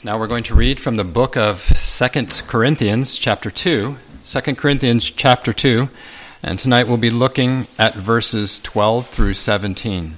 Now we're going to read from the book of 2 Corinthians chapter 2, 2 Corinthians chapter 2, and tonight we'll be looking at verses 12 through 17.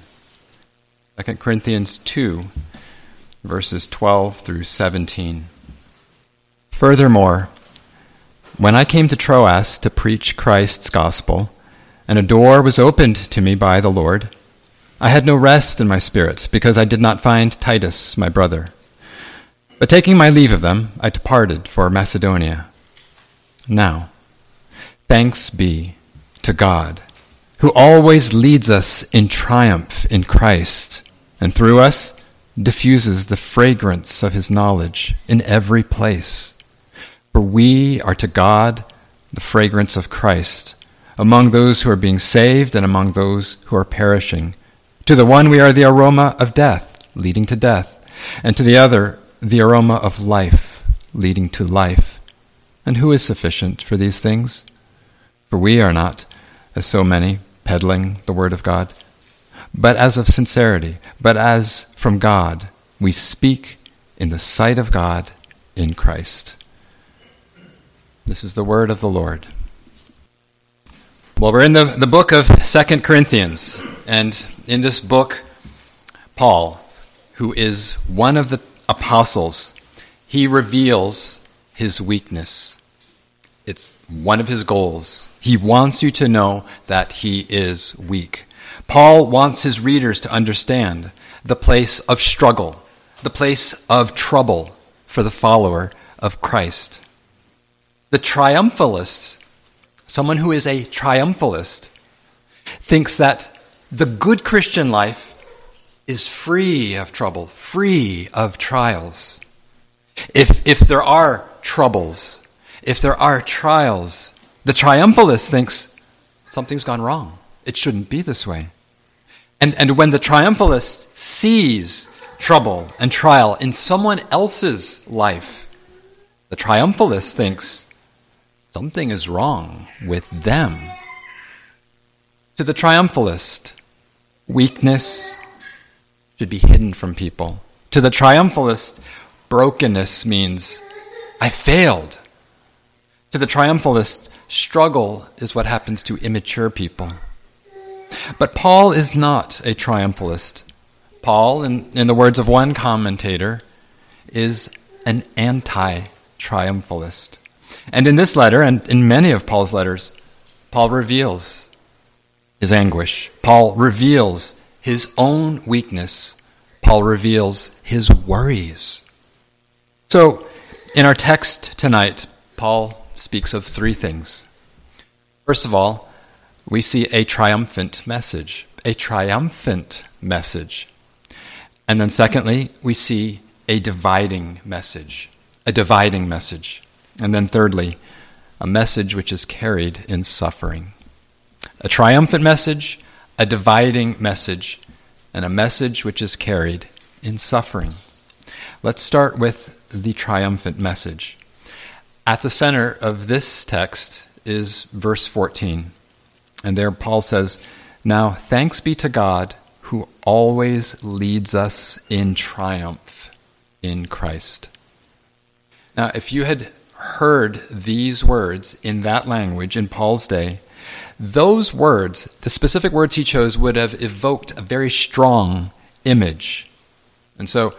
2 Corinthians 2, verses 12 through 17. Furthermore, when I came to Troas to preach Christ's gospel, and a door was opened to me by the Lord, I had no rest in my spirit, because I did not find Titus, my brother. But taking my leave of them, I departed for Macedonia. Now, thanks be to God, who always leads us in triumph in Christ, and through us diffuses the fragrance of his knowledge in every place. For we are to God the fragrance of Christ, among those who are being saved and among those who are perishing. To the one we are the aroma of death, leading to death, and to the other the aroma of life, leading to life. And who is sufficient for these things? For we are not, as so many, peddling the word of God, but as of sincerity, but as from God, we speak in the sight of God in Christ. This is the word of the Lord. Well, we're in the book of 2 Corinthians, and in this book, Paul, who is one of the apostles, he reveals his weakness. It's one of his goals. He wants you to know that he is weak. Paul wants his readers to understand the place of struggle, the place of trouble for the follower of Christ. The triumphalist, someone who is a triumphalist, thinks that the good Christian life is free of trouble, free of trials. If there are troubles, if there are trials, the triumphalist thinks something's gone wrong. It shouldn't be this way. And when the triumphalist sees trouble and trial in someone else's life, the triumphalist thinks something is wrong with them. To the triumphalist, weakness should be hidden from people. To the triumphalist, brokenness means, I failed. To the triumphalist, struggle is what happens to immature people. But Paul is not a triumphalist. Paul, in the words of one commentator, is an anti-triumphalist. And in this letter, and in many of Paul's letters, Paul reveals his anguish. Paul reveals his own weakness. Paul reveals his worries. So, in our text tonight, Paul speaks of three things. First of all, we see a triumphant message. A triumphant message. And then secondly, we see a dividing message. A dividing message. And then thirdly, a message which is carried in suffering. A triumphant message, a dividing message, and a message which is carried in suffering. Let's start with the triumphant message. At the center of this text is verse 14. And there Paul says, Now thanks be to God who always leads us in triumph in Christ. Now, if you had heard these words in that language in Paul's day, those words, the specific words he chose, would have evoked a very strong image. And so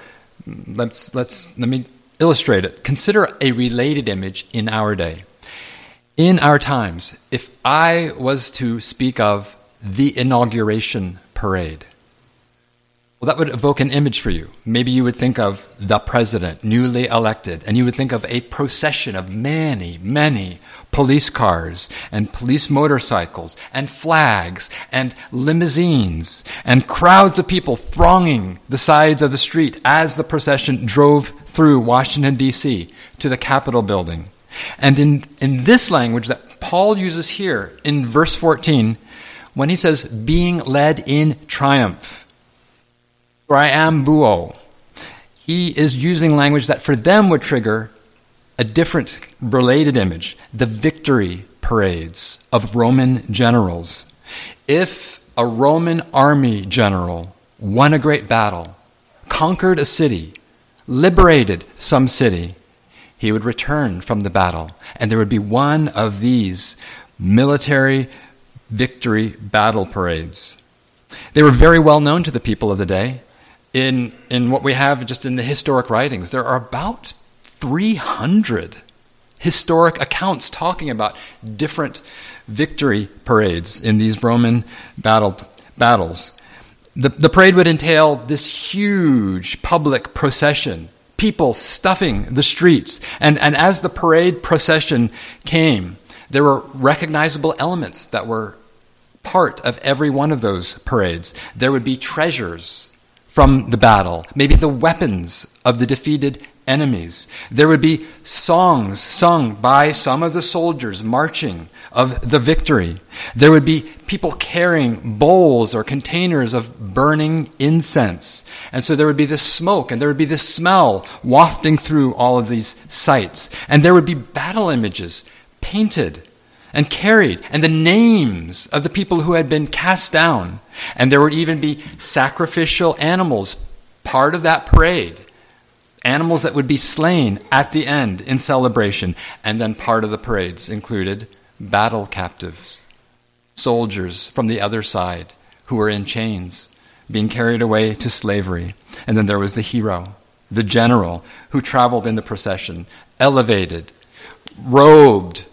let me illustrate it. Consider a related image in our day. In our times, if I was to speak of the inauguration parade, well, that would evoke an image for you. Maybe you would think of the president, newly elected, and you would think of a procession of many, many police cars and police motorcycles and flags and limousines and crowds of people thronging the sides of the street as the procession drove through Washington, D.C. to the Capitol building. And in this language that Paul uses here in verse 14, when he says, being led in triumph, triambuo, he is using language that for them would trigger a different related image, the victory parades of Roman generals. If a Roman army general won a great battle, conquered a city, liberated some city, he would return from the battle, and there would be one of these military victory battle parades. They were very well known to the people of the day. In what we have just in the historic writings, there are about 300 historic accounts talking about different victory parades in these Roman battles. The parade would entail this huge public procession, people stuffing the streets. And as the parade procession came, there were recognizable elements that were part of every one of those parades. There would be treasures from the battle, maybe the weapons of the defeated enemies. There would be songs sung by some of the soldiers marching of the victory. There would be people carrying bowls or containers of burning incense. And so there would be this smoke and there would be this smell wafting through all of these sites. And there would be battle images painted and carried, and the names of the people who had been cast down. And there would even be sacrificial animals, part of that parade. Animals that would be slain at the end in celebration. And then part of the parades included battle captives, soldiers from the other side who were in chains, being carried away to slavery. And then there was the hero, the general, who traveled in the procession, elevated, robed,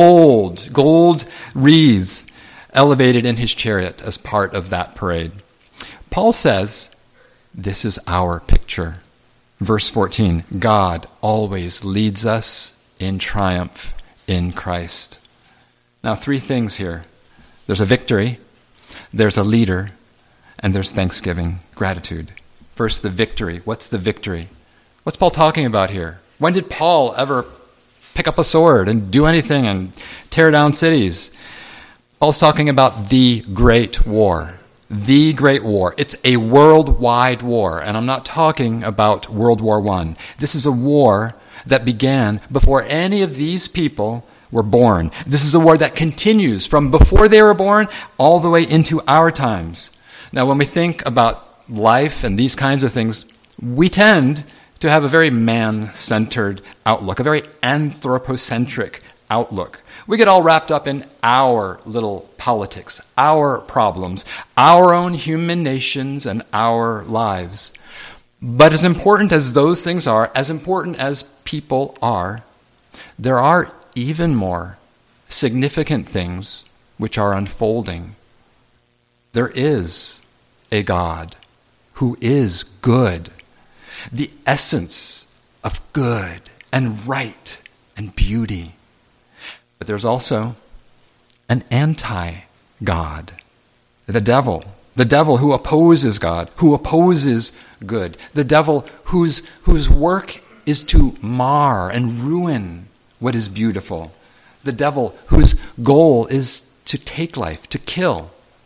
gold wreaths, elevated in his chariot as part of that parade. Paul says, this is our picture. Verse 14, God always leads us in triumph in Christ. Now, three things here. There's a victory, there's a leader, and there's thanksgiving, gratitude. First, the victory. What's the victory? What's Paul talking about here? When did Paul ever pick up a sword and do anything and tear down cities? Paul's talking about the Great War. The Great War. It's a worldwide war, and I'm not talking about World War I. This is a war that began before any of these people were born. This is a war that continues from before they were born all the way into our times. Now, when we think about life and these kinds of things, we tend to have a very man-centered outlook, a very anthropocentric outlook. We get all wrapped up in our little politics, our problems, our own human nations, and our lives. But as important as those things are, as important as people are, there are even more significant things which are unfolding. There is a God who is good, the essence of good and right and beauty. But there's also an anti-God, the devil who opposes God, who opposes good, the devil whose work is to mar and ruin what is beautiful, the devil whose goal is to take life, to kill.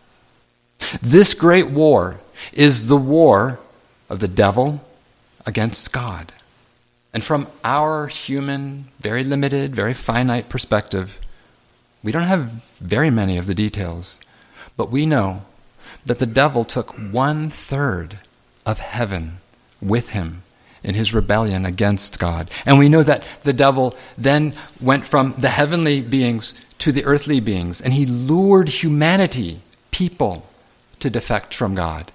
This great war is the war of the devil against God. And from our human, very limited, very finite perspective, we don't have very many of the details. But we know that the devil took 1/3 of heaven with him in his rebellion against God. And we know that the devil then went from the heavenly beings to the earthly beings, and he lured humanity, people, to defect from God.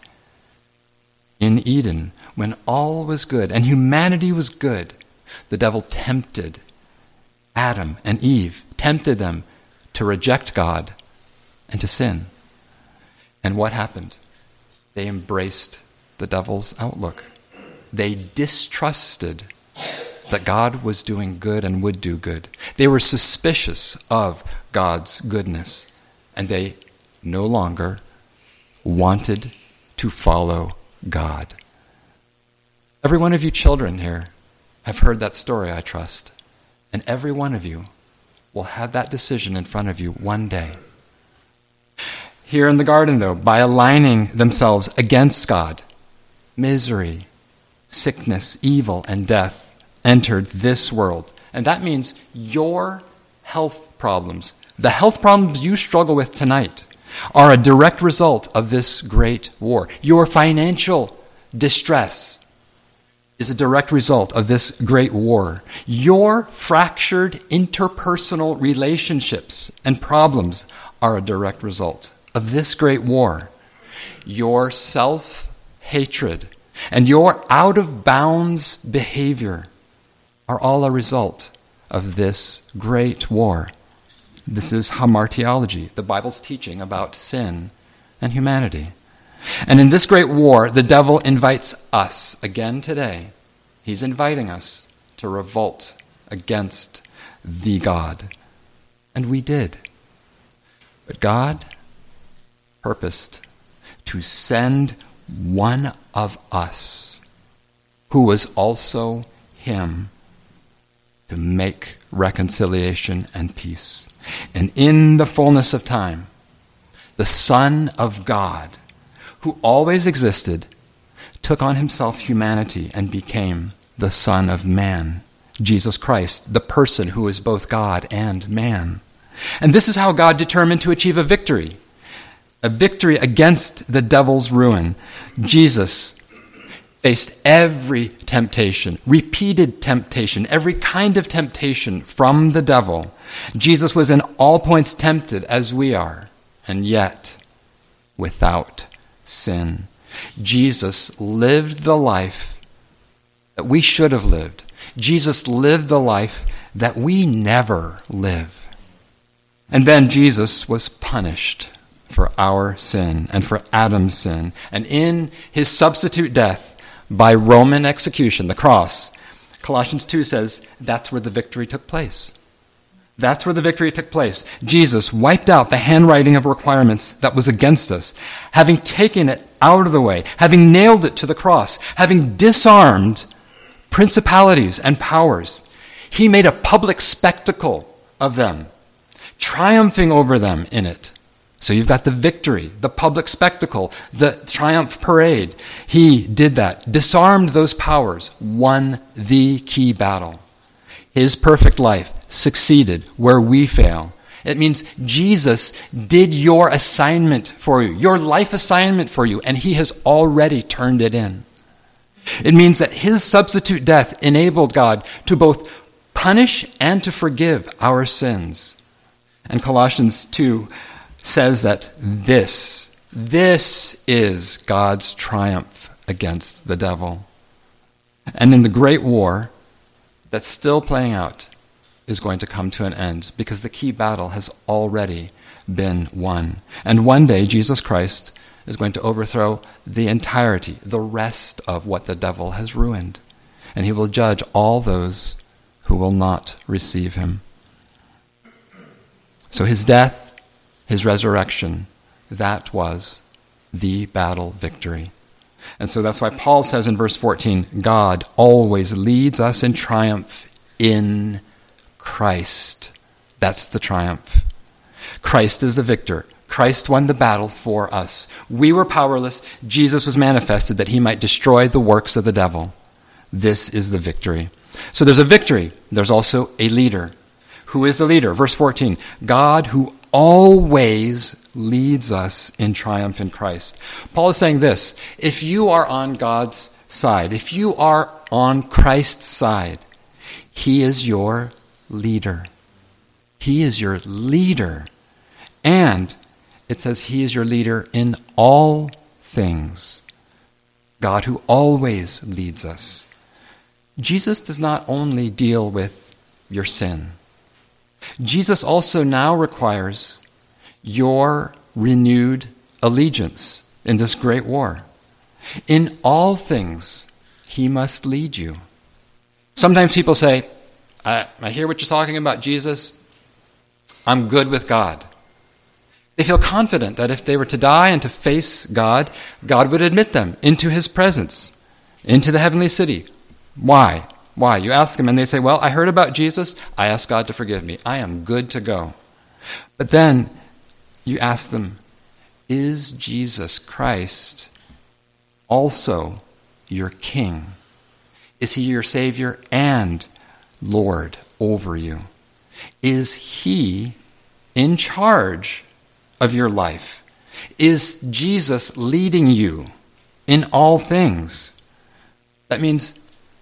In Eden, when all was good and humanity was good, the devil tempted Adam and Eve, tempted them to reject God and to sin. And what happened? They embraced the devil's outlook. They distrusted that God was doing good and would do good. They were suspicious of God's goodness, and they no longer wanted to follow God. Every one of you children here have heard that story, I trust. And every one of you will have that decision in front of you one day. Here in the garden, though, by aligning themselves against God, misery, sickness, evil, and death entered this world. And that means your health problems, the health problems you struggle with tonight, are a direct result of this great war. Your financial distress is a direct result of this great war. Your fractured interpersonal relationships and problems are a direct result of this great war. Your self-hatred and your out-of-bounds behavior are all a result of this great war. This is hamartiology, the Bible's teaching about sin and humanity. And in this great war, the devil invites us again today. He's inviting us to revolt against the God. And we did. But God purposed to send one of us, who was also him, to make reconciliation and peace. And in the fullness of time, the Son of God, who always existed, took on himself humanity and became the Son of Man, Jesus Christ, the person who is both God and man. And this is how God determined to achieve a victory against the devil's ruin. Jesus faced every temptation, repeated temptation, every kind of temptation from the devil. Jesus was in all points tempted as we are, and yet without sin. Jesus lived the life that we should have lived. Jesus lived the life that we never live. And then Jesus was punished for our sin and for Adam's sin. And in his substitute death by Roman execution, the cross, Colossians 2 says that's where the victory took place. That's where the victory took place. Jesus wiped out the handwriting of requirements that was against us, having taken it out of the way, having nailed it to the cross, having disarmed principalities and powers. He made a public spectacle of them, triumphing over them in it. So you've got the victory, the public spectacle, the triumph parade. He did that, disarmed those powers, won the key battle. His perfect life succeeded where we fail. It means Jesus did your assignment for you, your life assignment for you, and he has already turned it in. It means that his substitute death enabled God to both punish and to forgive our sins. And Colossians 2 says that this is God's triumph against the devil. And in the great war that's still playing out is going to come to an end because the key battle has already been won. And one day Jesus Christ is going to overthrow the entirety, the rest of what the devil has ruined. And he will judge all those who will not receive him. So his death, his resurrection, that was the battle victory. And so that's why Paul says in verse 14, God always leads us in triumph in Christ. That's the triumph. Christ is the victor. Christ won the battle for us. We were powerless. Jesus was manifested that he might destroy the works of the devil. This is the victory. So there's a victory. There's also a leader. Who is the leader? Verse 14, God who always leads us in triumph in Christ. Paul is saying this, if you are on God's side, if you are on Christ's side, he is your leader. He is your leader. And it says he is your leader in all things. God who always leads us. Jesus does not only deal with your sin. Jesus also now requires your renewed allegiance in this great war. In all things, he must lead you. Sometimes people say, I hear what you're talking about, Jesus. I'm good with God. They feel confident that if they were to die and to face God, God would admit them into his presence, into the heavenly city. Why? Why? You ask them and they say, well, I heard about Jesus. I ask God to forgive me. I am good to go. But then you ask them, is Jesus Christ also your King? Is he your Savior and Lord over you? Is he in charge of your life? Is Jesus leading you in all things? That means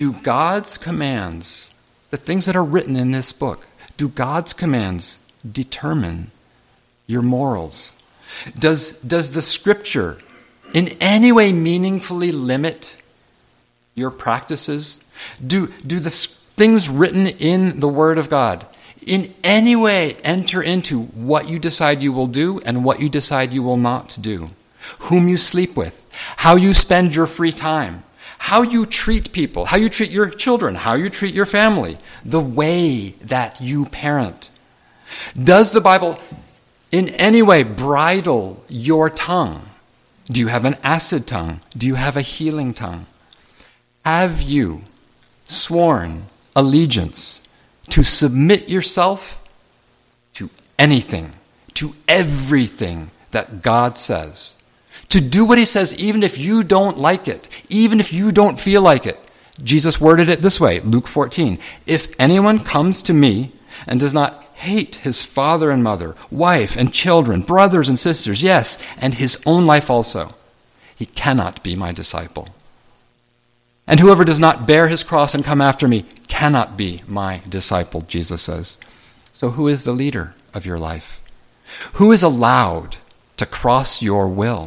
Do God's commands, the things that are written in this book, do God's commands determine your morals? Does the Scripture in any way meaningfully limit your practices? Do the things written in the Word of God in any way enter into what you decide you will do and what you decide you will not do? Whom you sleep with, how you spend your free time, how you treat people, how you treat your children, how you treat your family, the way that you parent. Does the Bible in any way bridle your tongue? Do you have an acid tongue? Do you have a healing tongue? Have you sworn allegiance to submit yourself to anything, to everything that God says? To do what he says even if you don't like it, even if you don't feel like it. Jesus worded it this way, Luke 14. If anyone comes to me and does not hate his father and mother, wife and children, brothers and sisters, yes, and his own life also, he cannot be my disciple. And whoever does not bear his cross and come after me cannot be my disciple, Jesus says. So who is the leader of your life? Who is allowed to cross your will?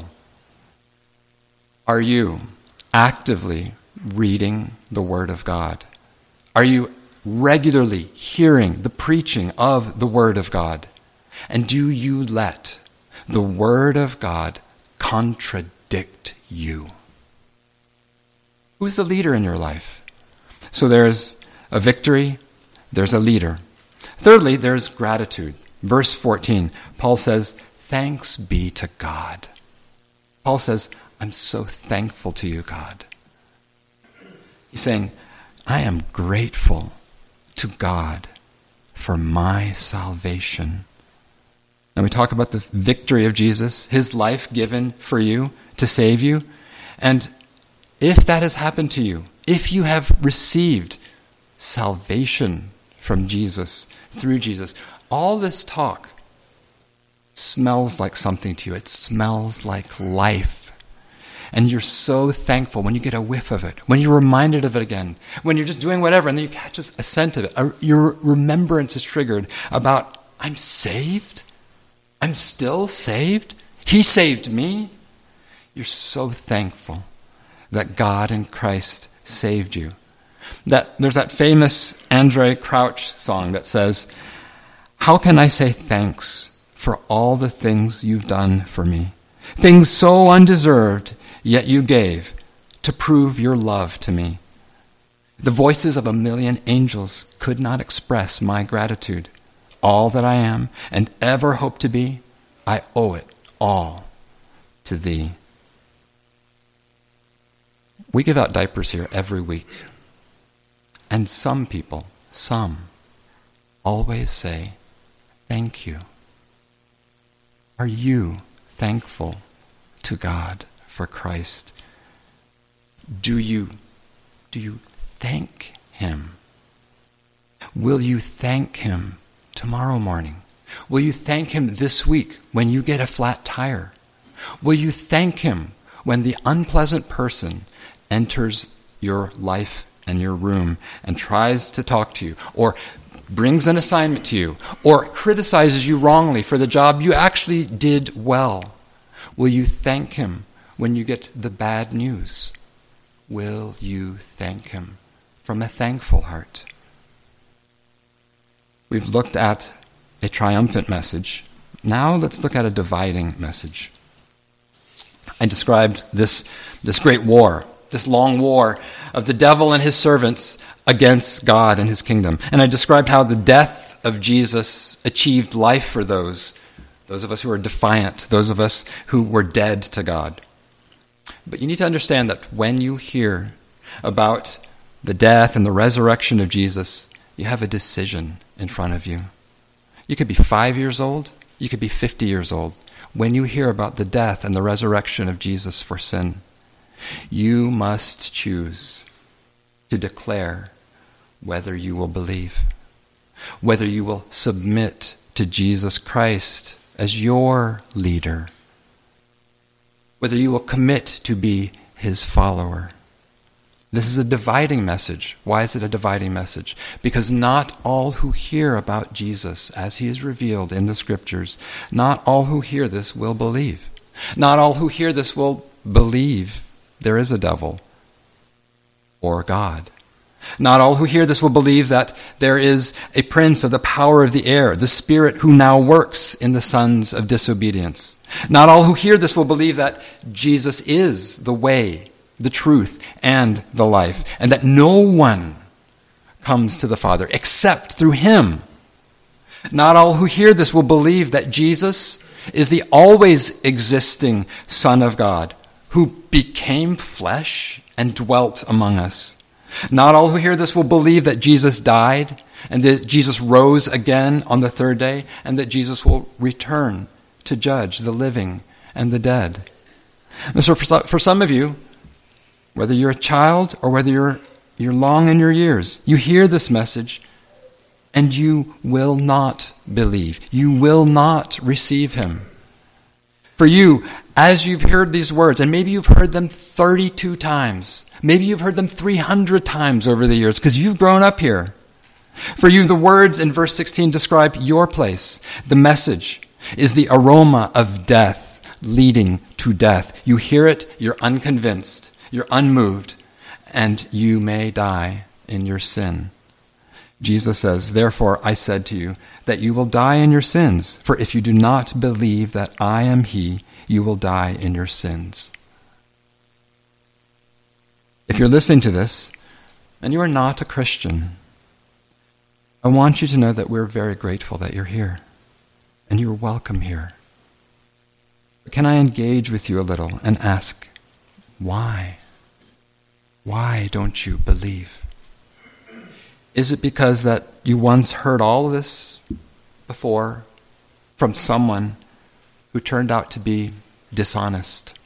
Are you actively reading the Word of God? Are you regularly hearing the preaching of the Word of God? And do you let the Word of God contradict you? Who's the leader in your life? So there's a victory, there's a leader. Thirdly, there's gratitude. Verse 14, Paul says, thanks be to God. Paul says, I'm so thankful to you, God. He's saying, I am grateful to God for my salvation. And we talk about the victory of Jesus, his life given for you to save you. And if that has happened to you, if you have received salvation from Jesus, through Jesus, all this talk smells like something to you. It smells like life. And you're so thankful when you get a whiff of it, when you're reminded of it again, when you're just doing whatever and then you catch a scent of it. Your remembrance is triggered about, I'm saved? I'm still saved? He saved me? You're so thankful that God in Christ saved you. There's that famous Andraé Crouch song that says, how can I say thanks for all the things you've done for me? Things so undeserved, yet you gave to prove your love to me. The voices of 1,000,000 angels could not express my gratitude. All that I am and ever hope to be, I owe it all to thee. We give out diapers here every week. And some people, always say, thank you. Are you thankful to God for Christ? Do you thank him? Will you thank him tomorrow morning? Will you thank him this week when you get a flat tire? Will you thank him when the unpleasant person enters your life and your room and tries to talk to you, or brings an assignment to you, or criticizes you wrongly for the job you actually did well? Will you thank him when you get the bad news? Will you thank him from a thankful heart? We've looked at a triumphant message. Now let's look at a dividing message. I described this great war, this long war of the devil and his servants against God and his kingdom. And I described how the death of Jesus achieved life for those of us who are defiant, those of us who were dead to God. But you need to understand that when you hear about the death and the resurrection of Jesus, you have a decision in front of you. You could be 5 years old, you could be 50 years old. When you hear about the death and the resurrection of Jesus for sin, you must choose to declare whether you will believe, whether you will submit to Jesus Christ as your leader, whether you will commit to be his follower. This is a dividing message. Why is it a dividing message? Because not all who hear about Jesus as he is revealed in the Scriptures, not all who hear this will believe. Not all who hear this will believe there is a devil or God. Not all who hear this will believe that there is a prince of the power of the air, the spirit who now works in the sons of disobedience. Not all who hear this will believe that Jesus is the way, the truth, and the life, and that no one comes to the Father except through him. Not all who hear this will believe that Jesus is the always existing Son of God, who became flesh and dwelt among us. Not all who hear this will believe that Jesus died and that Jesus rose again on the third day and that Jesus will return to judge the living and the dead. And so for some of you, whether you're a child or whether you're long in your years, you hear this message and you will not believe. You will not receive him. For you, as you've heard these words, and maybe you've heard them 32 times, maybe you've heard them 300 times over the years because you've grown up here. For you, the words in verse 16 describe your place. The message is the aroma of death leading to death. You hear it, you're unconvinced, you're unmoved, and you may die in your sin. Jesus says, "Therefore I said to you that you will die in your sins, for if you do not believe that I am he, you will die in your sins." If you're listening to this and you are not a Christian, I want you to know that we're very grateful that you're here and you're welcome here. But can I engage with you a little and ask, why? Why don't you believe? Is it because that you once heard all of this before from someone who turned out to be dishonest?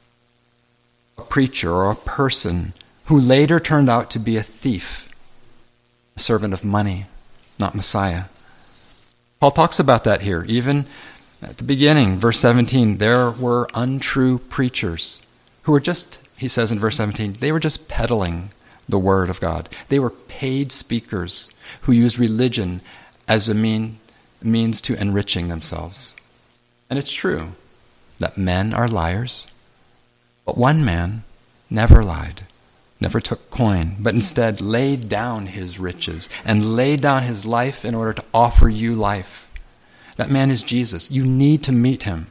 A preacher or a person who later turned out to be a thief, a servant of money, not Messiah. Paul talks about that here. Even at the beginning, verse 17, there were untrue preachers who were just, he says in verse 17, they were just peddling the word of God. They were paid speakers who used religion as a means to enriching themselves. And it's true that men are liars, but one man never lied, never took coin, but instead laid down his riches and laid down his life in order to offer you life. That man is Jesus. You need to meet him.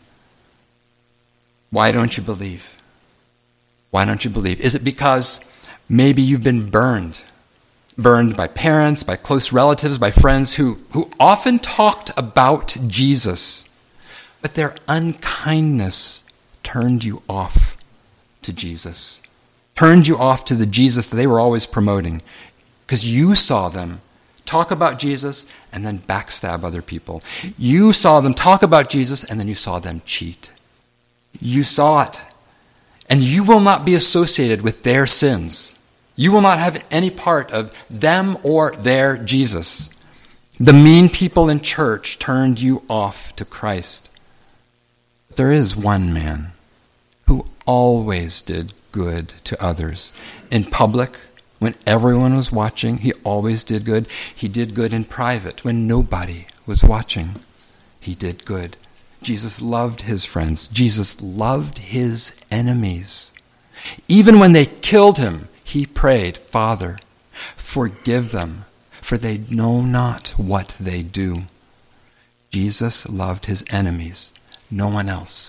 Why don't you believe? Why don't you believe? Is it because maybe you've been burned by parents, by close relatives, by friends who often talked about Jesus, but their unkindness turned you off to Jesus, turned you off to the Jesus that they were always promoting, because you saw them talk about Jesus and then backstab other people. You saw them talk about Jesus and then you saw them cheat. You saw it. And you will not be associated with their sins. You will not have any part of them or their Jesus. The mean people in church turned you off to Christ. There is one man who always did good to others. In public, when everyone was watching, he always did good. He did good in private when nobody was watching. He did good. Jesus loved his friends. Jesus loved his enemies. Even when they killed him, he prayed, "Father, forgive them, for they know not what they do." Jesus loved his enemies. No one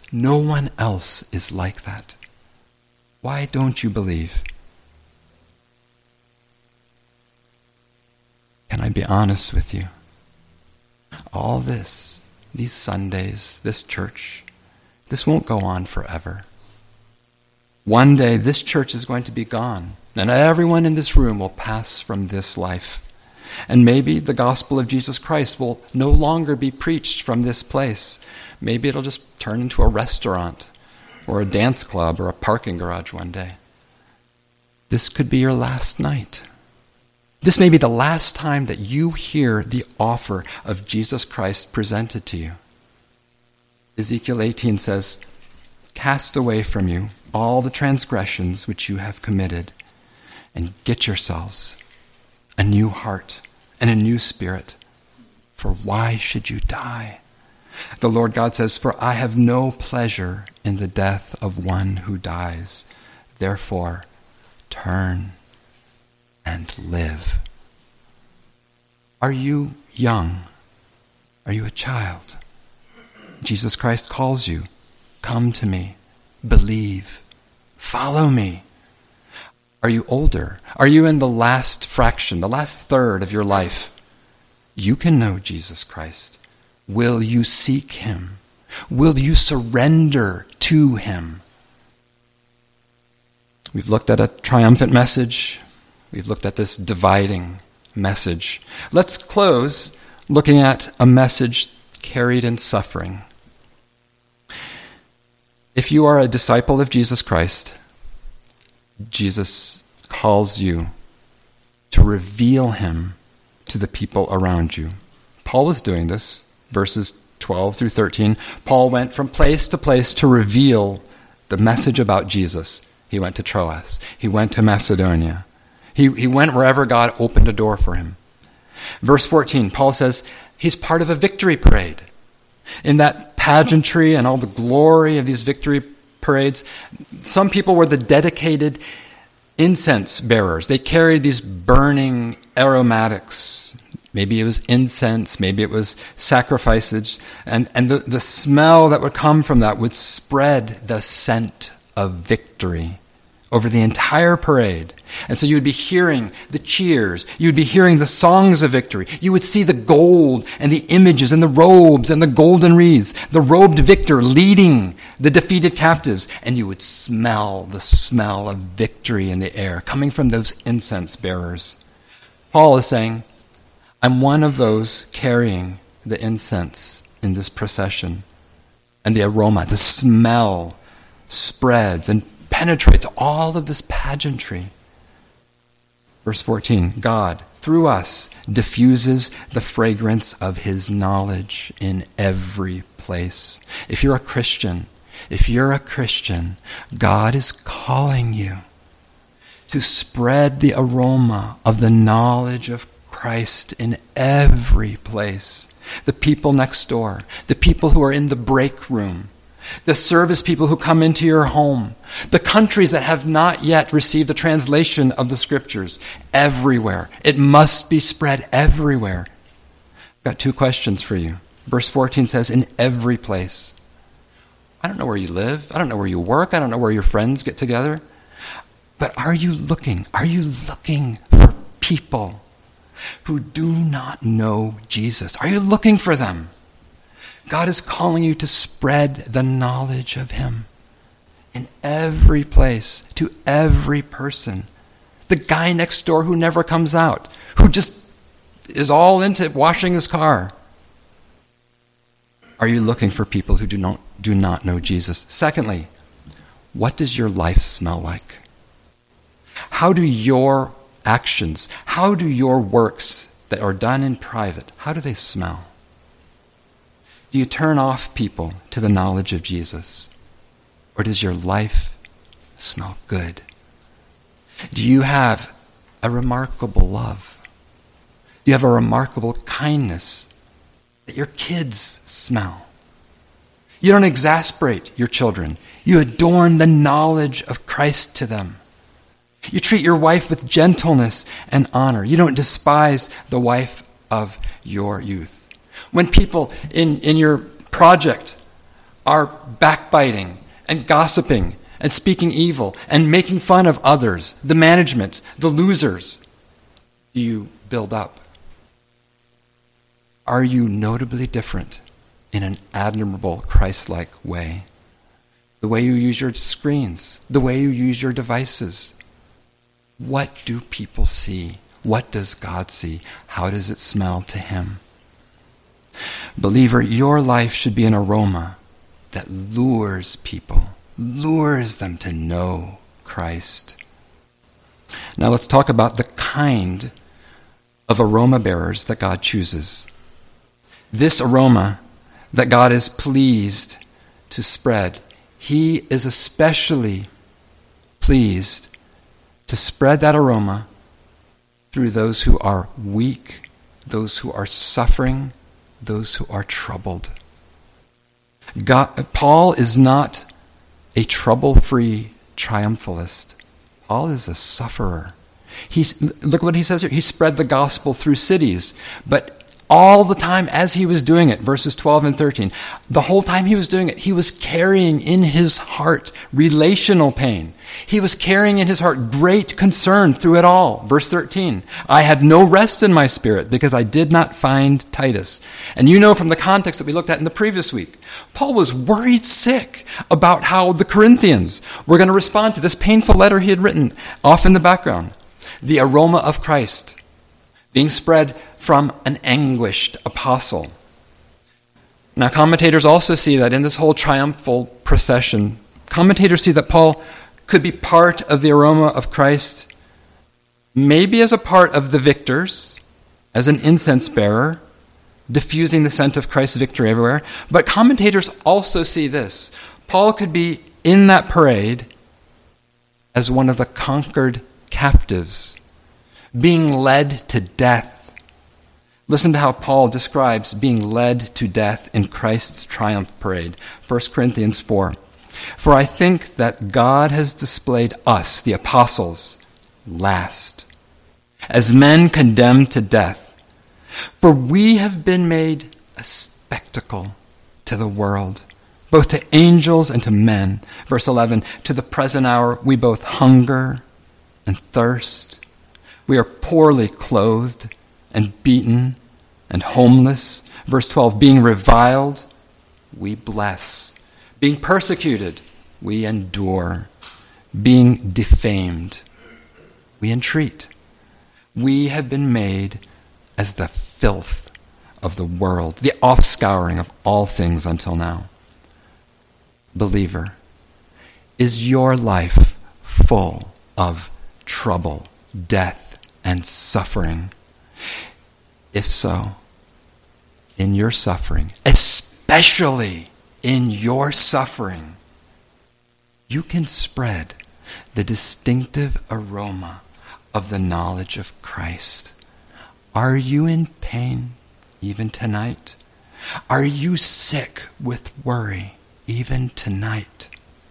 else is like that. Why don't you believe? Can I be honest with you? All this, these Sundays, this church, this won't go on forever. One day this church is going to be gone, and everyone in this room will pass from this life. And maybe the gospel of Jesus Christ will no longer be preached from this place. Maybe it'll just turn into a restaurant or a dance club or a parking garage one day. This could be your last night. This may be the last time that you hear the offer of Jesus Christ presented to you. Ezekiel 18 says, "Cast away from you all the transgressions which you have committed, and get yourselves a new heart and a new spirit. For why should you die? The Lord God says, for I have no pleasure in the death of one who dies. Therefore, turn and live. Are you young? Are you a child? Jesus Christ calls you. Come to me. Believe. Follow me. Are you older? Are you in the last fraction, the last third of your life? You can know Jesus Christ. Will you seek him? Will you surrender to him? We've looked at a triumphant message. We've looked at this dividing message. Let's close looking at a message carried in suffering. If you are a disciple of Jesus Christ, Jesus calls you to reveal him to the people around you. Paul was doing this, verses 12 through 13. Paul went from place to place to reveal the message about Jesus. He went to Troas. He went to Macedonia. He went wherever God opened a door for him. Verse 14, Paul says he's part of a victory parade. In that pageantry and all the glory of these victory parades, some people were the dedicated incense bearers. They carried these burning aromatics. Maybe it was incense, maybe it was sacrifices, and the smell that would come from that would spread the scent of victory over the entire parade. And so you would be hearing the cheers, you would be hearing the songs of victory, you would see the gold and the images and the robes and the golden wreaths, the robed victor leading the defeated captives, and you would smell the smell of victory in the air coming from those incense bearers. Paul is saying, I'm one of those carrying the incense in this procession. And the aroma, the smell spreads and penetrates all of this pageantry. Verse 14, God, through us, diffuses the fragrance of his knowledge in every place. If you're a Christian, God is calling you to spread the aroma of the knowledge of Christ in every place. The people next door, the people who are in the break room, the service people who come into your home, the countries that have not yet received the translation of the scriptures, everywhere. It must be spread everywhere. I've got two questions for you. Verse 14 says, in every place. I don't know where you live. I don't know where you work. I don't know where your friends get together. But are you looking? Are you looking for people who do not know Jesus? Are you looking for them? God is calling you to spread the knowledge of him in every place, to every person. The guy next door who never comes out, who just is all into washing his car. Are you looking for people who do not know Jesus? Secondly, what does your life smell like? How do your actions, how do your works that are done in private, how do they smell? Do you turn off people to the knowledge of Jesus? Or does your life smell good? Do you have a remarkable love? Do you have a remarkable kindness that your kids smell? You don't exasperate your children. You adorn the knowledge of Christ to them. You treat your wife with gentleness and honor. You don't despise the wife of your youth. When people in your project are backbiting and gossiping and speaking evil and making fun of others, the management, the losers, do you build up? Are you notably different in an admirable Christ-like way? The way you use your screens, the way you use your devices. What do people see? What does God see? How does it smell to him? Believer, your life should be an aroma that lures people, lures them to know Christ. Now let's talk about the kind of aroma bearers that God chooses. This aroma that God is pleased to spread, he is especially pleased to spread that aroma through those who are weak, those who are suffering, those who are troubled. Paul is not a trouble-free triumphalist. Paul is a sufferer. Look what he says here. He spread the gospel through cities, but all the time as he was doing it, verses 12 and 13, the whole time he was doing it, he was carrying in his heart relational pain. He was carrying in his heart great concern through it all. Verse 13, I had no rest in my spirit because I did not find Titus. And you know from the context that we looked at in the previous week, Paul was worried sick about how the Corinthians were going to respond to this painful letter he had written off in the background. The aroma of Christ being spread from an anguished apostle. Now, commentators also see that in this whole triumphal procession, commentators see that Paul could be part of the aroma of Christ, maybe as a part of the victors, as an incense bearer, diffusing the scent of Christ's victory everywhere. But commentators also see this. Paul could be in that parade as one of the conquered captives, being led to death. Listen to how Paul describes being led to death in Christ's triumph parade. 1 Corinthians 4. For I think that God has displayed us, the apostles, last, as men condemned to death. For we have been made a spectacle to the world, both to angels and to men. Verse 11, to the present hour we both hunger and thirst. We are poorly clothed and beaten and homeless. Verse 12, being reviled, we bless. Being persecuted, we endure. Being defamed, we entreat. We have been made as the filth of the world, the offscouring of all things until now. Believer, is your life full of trouble, death, and suffering? If so, in your suffering, especially in your suffering, you can spread the distinctive aroma of the knowledge of Christ. Are you in pain even tonight? Are you sick with worry even tonight?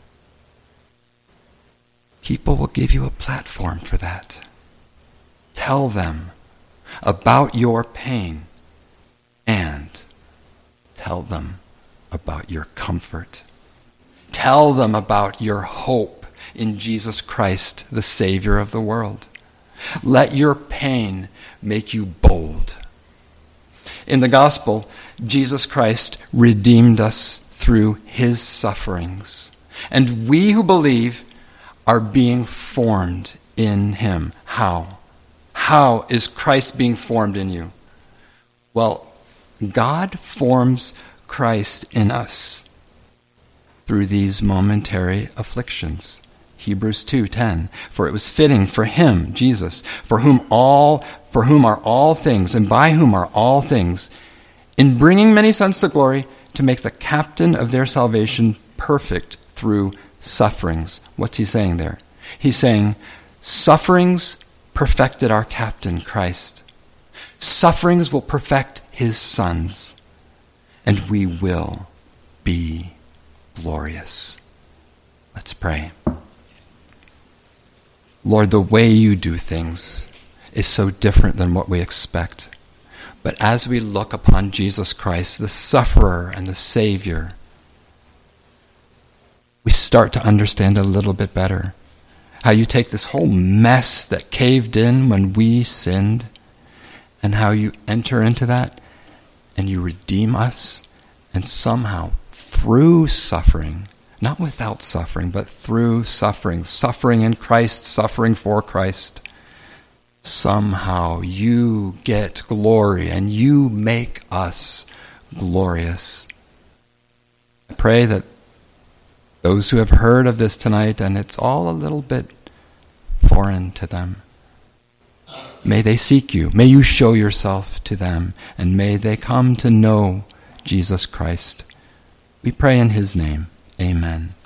People will give you a platform for that. Tell them about your pain and tell them about your comfort. Tell them about your hope in Jesus Christ, the Savior of the world. Let your pain make you bold. In the gospel, Jesus Christ redeemed us through his sufferings. And we who believe are being formed in him. How? How is Christ being formed in you? Well, God forms Christ in us through these momentary afflictions. Hebrews 2:10. For it was fitting for him, Jesus, for whom are all things, and by whom are all things, in bringing many sons to glory, to make the captain of their salvation perfect through sufferings. What's he saying there? He's saying, sufferings perfected our captain, Christ. Sufferings will perfect his sons, and we will be glorious. Let's pray. Lord, the way you do things is so different than what we expect. But as we look upon Jesus Christ, the sufferer and the Savior, we start to understand a little bit better how you take this whole mess that caved in when we sinned, and how you enter into that and you redeem us, and somehow through suffering, not without suffering, but through suffering, suffering in Christ, suffering for Christ, somehow you get glory and you make us glorious. I pray that those who have heard of this tonight, and it's all a little bit foreign to them, may they seek you, may you show yourself to them, and may they come to know Jesus Christ. We pray in his name. Amen.